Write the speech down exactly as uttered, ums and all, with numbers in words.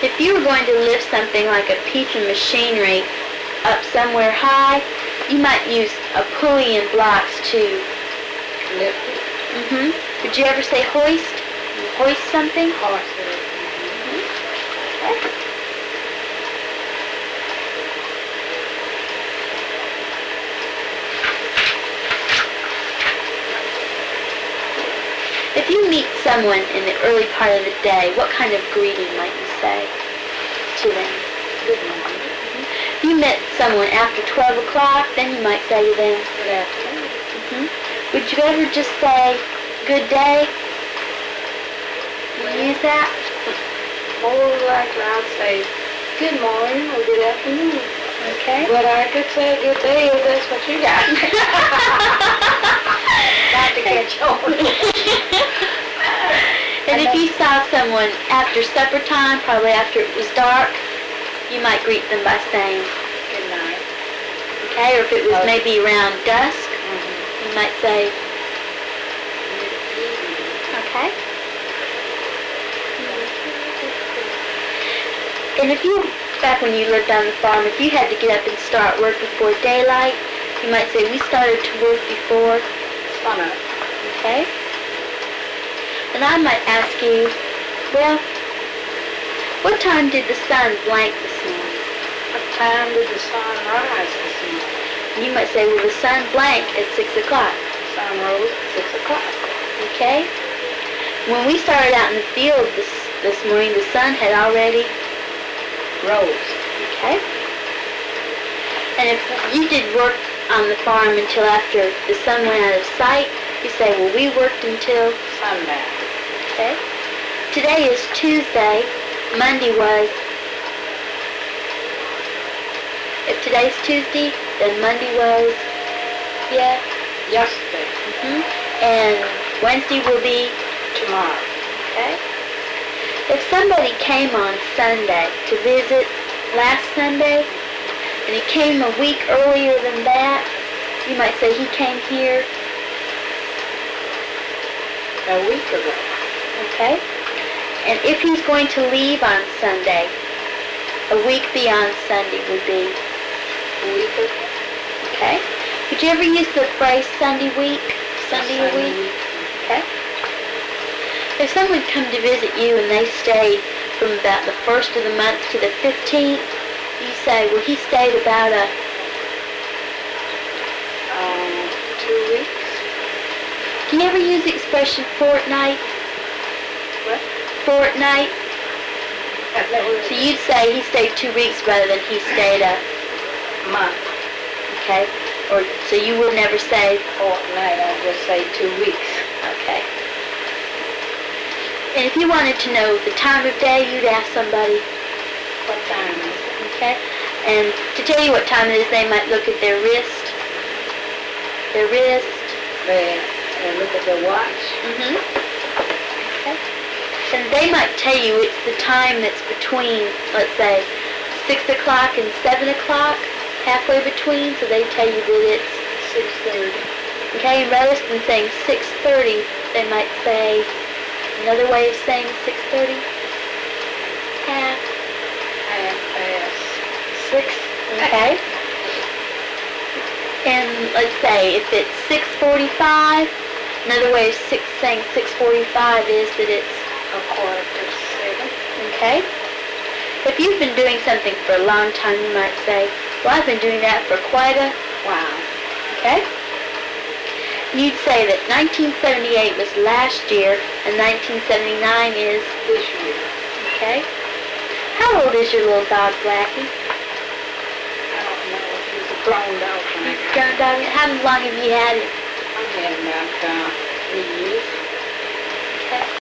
If you were going to lift something like a piece of machinery up somewhere high, you might use a pulley and blocks to Lift it. Mm-hmm. Would you ever say hoist? Hoist something? Hoist it. Mm-hmm. Okay. If you meet someone in the early part of the day, what kind of greeting might you say to them? Good morning. Mm-hmm. If you met someone after twelve o'clock, then you might say to them, Good afternoon. Mm-hmm. Would you ever just say, good day? You use that? More likely I'd say good morning or good afternoon. Okay. But I could say good day if that's what you got. Not to catch on. And if you saw someone after supper time, probably after it was dark, you might greet them by saying, Good night. okay, or if it was Okay. maybe around dusk, Mm-hmm. you might say, okay. And if you, back when you lived on the farm, if you had to get up and start work before daylight, you might say, we started to work before Sunup. Okay? And I might ask you, well, what time did the sun blank this morning? What time did the sun rise this morning? And you might say, well, the sun blank at six o'clock. Sun rose at six o'clock. Okay? When we started out in the field this, this morning, the sun had already Rose. Okay? And if you did work on the farm until after the sun went out of sight, you say, well, we worked until Sundown. Okay. Today is Tuesday. Monday was. If today's Tuesday, then Monday was. Yeah. Yesterday. Mhm. And Wednesday will be. Tomorrow. Okay. If somebody came on Sunday to visit last Sunday, and he came a week earlier than that, you might say he came here. A week ago. Okay? And if he's going to leave on Sunday, a week beyond Sunday would be, A week ago. okay? Would you ever use the phrase Sunday week? Sunday a Sunday week? Okay? If someone come to visit you and they stayed from about the first of the month to the fifteenth, you say, well, he stayed about a, Um, two weeks. do you ever use the expression fortnight? What? Fortnight? That, that was So you'd say he stayed two weeks rather than he stayed a, a month. okay? Or, so you would never say, Fortnight, I'd just say two weeks. okay. And if you wanted to know the time of day, you'd ask somebody, What time is it? okay? And to tell you what time it is, they might look at their wrist. Their wrist. They, they look at their watch. Mm-hmm. Okay. And they might tell you it's the time that's between, let's say, six o'clock and seven o'clock, halfway between, so they tell you that it's Six thirty. okay. And rather than saying six thirty, they might say another way of saying six thirty. Half. Half past six. Okay. And let's say if it's six forty-five, another way of six, saying six forty-five is that it's A quarter to seven. okay. If you've been doing something for a long time, you might say, well, I've been doing that for quite a Wow. okay? And you'd say that nineteen seventy-eight was last year and nineteen seventy-nine is, This year. okay? How old is your little dog, Blackie? I don't know if he's a grown dog or not. Grown dog? How long have you had him? I've had him about uh, three years.